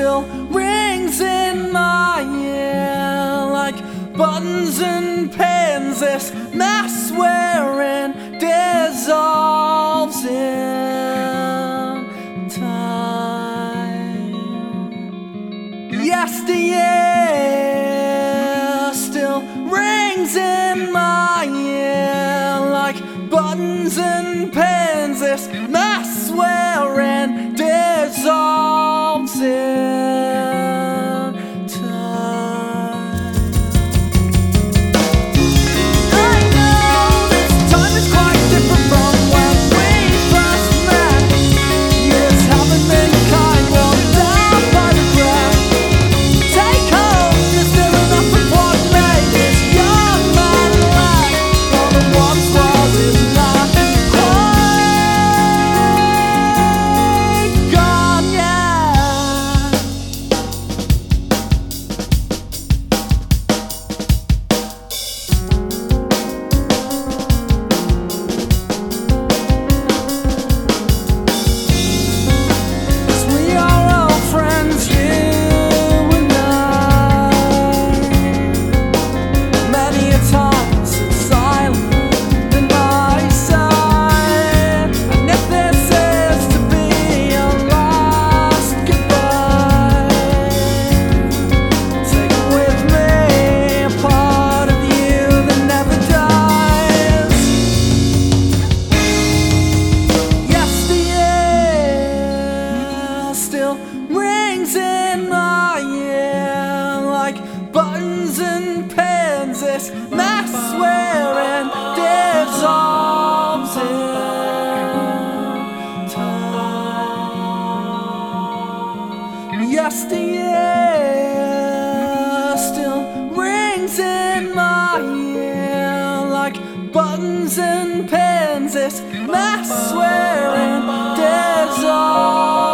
still rings in my ear like buttons and pins. This mess we're in dissolves in time. Yesteryear still rings in my ear like buttons and pins. This mess we're in dissolves in time. I know this time is quite different from when we first met. Years haven't been kind, worn down by regret. Take home, there's still enough of what made this young man laugh. All that once was is not quite gone yet. As we are all friends, you and I. Many a time it's silent in my side. And if this is to be a last goodbye, take with me a part of you that never dies. Yesteryear still rings in my ear like buttons and pins. This mess we're in dissolves in time. Yesteryear still rings in my ear like buttons and pins. This mess we're in dissolves